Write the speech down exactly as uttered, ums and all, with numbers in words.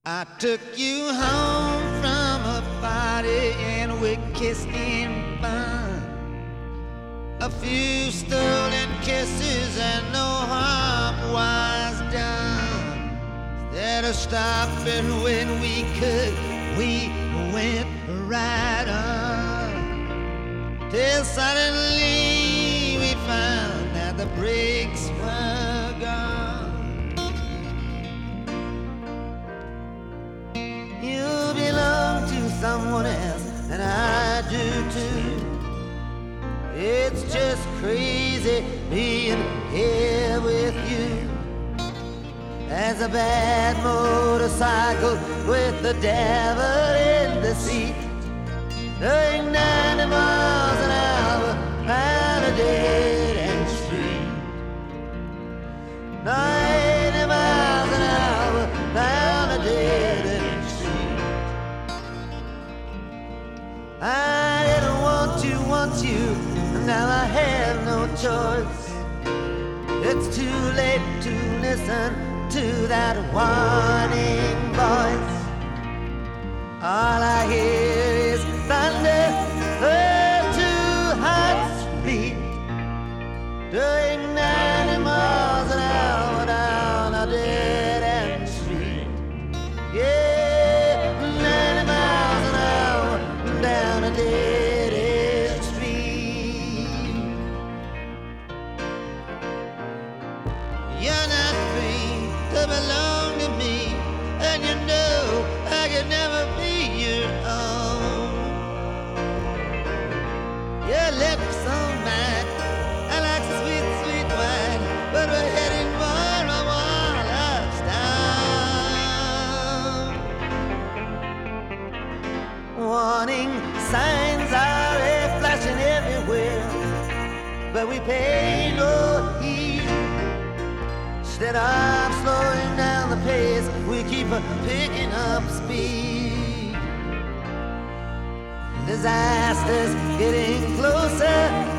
I took you home from a party and we kissed in fun. A few stolen kisses and no harm was done. Instead of stopping when we could, we went right on. Till suddenly we found that the brakes were gone. You belong to someone else, and I do too. It's just crazy being here with you. As a bad motorcycle with the devil in the seat, doing ninety miles an hour down a dead-end street. ninety miles an hour down a dead-end street. I didn't want to want you, now I have no choice. It's too late to listen to that warning voice. All I hear is thunder, the two hearts beat, doing ninety miles an hour down a dead-end street. Yeah, ninety miles an hour down a dead-end street. You're not free to belong to me, and you know I could never be your own. Your lips on mine, I like sweet, sweet wine, but we're heading for a wall of stone. Warning signs are flashing everywhere, but we pay no heed. Instead of slowing down the pace, we keep picking up speed. Disaster's getting closer.